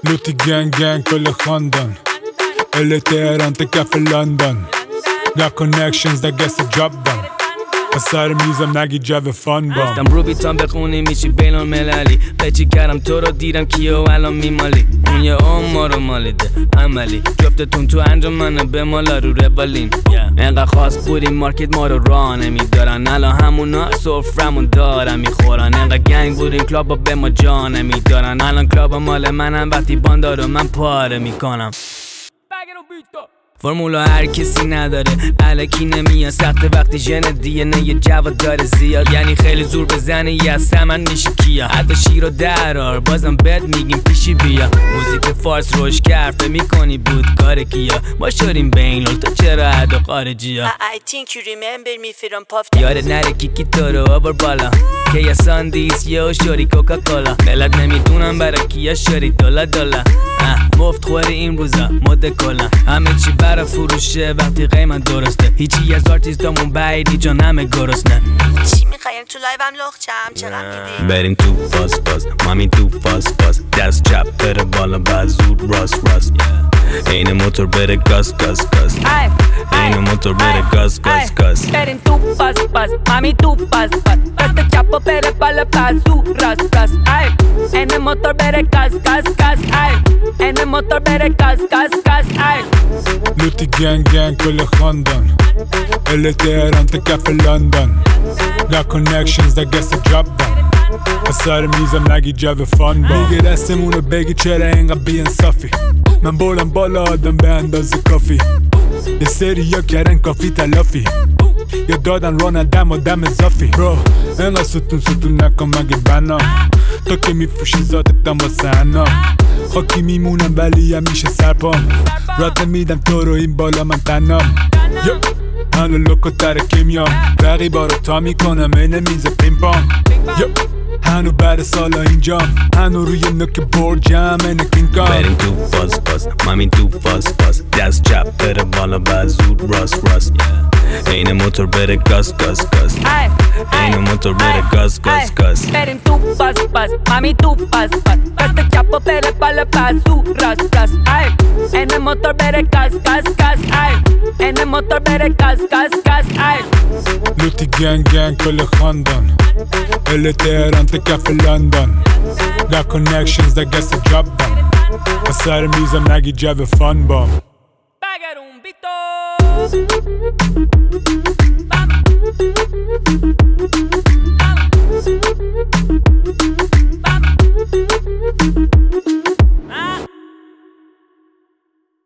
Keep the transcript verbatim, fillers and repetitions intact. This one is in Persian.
لوتی گنگ گنگ کل خاندان ال تهران تا کف لندن Got connections that gets the job done از سر میزم نگی جو فان بام گفتم رو بیتان بخونی میشی بین المللی قیچی کردم تو رو دیدم کیو الان میمالی اون یه اون ما رو مالیده عملی جفتتون تو انجام منه به مالا رو روالین انقدر خاص بودیم مارکت ما رو راه نمیدارن الان همونا سفرمون دارن میخورن انقدر گنگ بودیم کلابا به ما جا نمیدارن الان کلابا مال منم وقتی باندا رو من پاره میکنم فرمولا هر کسی نداره الکی نمیاد سخت وقتی ژن دی ان یه جواد داره زیاد یعنی خیلی زور بزنه یه از من میشه کیا حتی شیر و درار بازم بد میگیم پیشی بیا موزیک فارس روش که حرفه میکنی بود کار کیا ما شدیم بینال تو چرا عدا خارجی ها I think you remember me from Puff یادت نره کیکی تو رو آور بالا که یا ساندیس یا شوری کوکا کولا ملت نمیدونم برا کیا شوری دولا دولا مفت خوری این روزا مده کلا همه چی برا فروشه وقتی قیمت درسته هیچی از آرتیستامون بعیدی جان همه گرسنه چی میخوایم تو لایوم لخچم چقدر میدی بریم تو فاس فاس مامی تو فاس فاس دست چپ بره بالا بعد زود راست راست این موتور بره گاز گاز گاز این موتور بره گاز گاز گاز بریم تو فاس فاس مامی تو فاس فاس دست چپ بره بالا بعد زود راست راست این موتور بره گاز گاز گاز این موتور بره گاز گاز گاز لوتی گنگ گنگ کل خاندان ال تهران تا کف لندن Got connections that gets the job done از سر میزم نگی جو فان با میگه دستمونو بگی چرا اینقدر بی‌انصافی من بردم بالا آدم به اندازه کافی یه سری یا کردن کافی تلافی یا دادن ران دم و دم اضافی برو اینقدر ستون ستون نکن مگه بنا تو که میفروشی ذاتتم واسه انا خاکی میمونم ولی همیشه سرپام رد نمیدم تو رو این بالا من تنام هنو لوکو ترکیم رقیبا رو تا میکنم اینه میز پیمپام هنو بعد سالا اینجام هنو روی نوک برجم اینه کینکام بریم تو فاس فاس مامی تو فاس فاس دست چپ بره بالا بعد زود راست راست این موتور بره گاز گاز گاز این موتور بره گاز گاز گاز بریم تو فاس فاس مامی تو فاس فاس دست چپ بره بالا بعد زود راست راست این موتور بره گاز گاز گاز این موتور بره گاز گاز گاز لوتی گنگ گنگ کل خاندان ال تهران تا کف لندن Got connections that gets the job done از سر میزم نگی جو فان بام Pagaron Vito